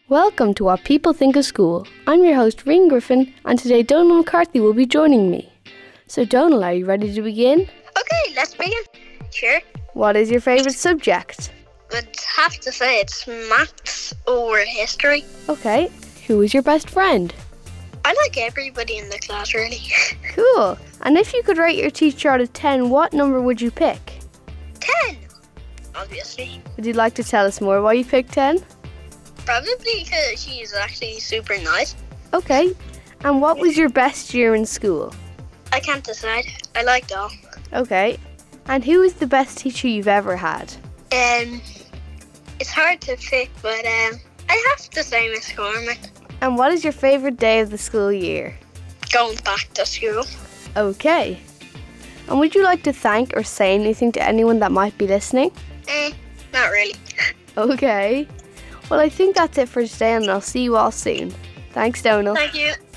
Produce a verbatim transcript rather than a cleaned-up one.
Welcome to What People Think of School. I'm your host, Ring Griffin, and today Donal McCarthy will be joining me. So Donal, are you ready to begin? Okay, let's begin. Sure. What is your favourite subject? I'd have to say it's maths or history. Okay. Who is your best friend? I like everybody in the class, really. Cool. And if you could rate your teacher out of ten, what number would you pick? ten, obviously. Would you like to tell us more why you picked ten? Probably because she's actually super nice. Okay. And what was your best year in school? I can't decide. I liked all. Okay. And who is the best teacher you've ever had? Um, it's hard to pick, but um, I have to say Miss Cormac. And what is your favourite day of the school year? Going back to school. Okay. And would you like to thank or say anything to anyone that might be listening? Eh, not really. Okay. Well, I think that's it for today, and I'll see you all soon. Thanks, Donal. Thank you.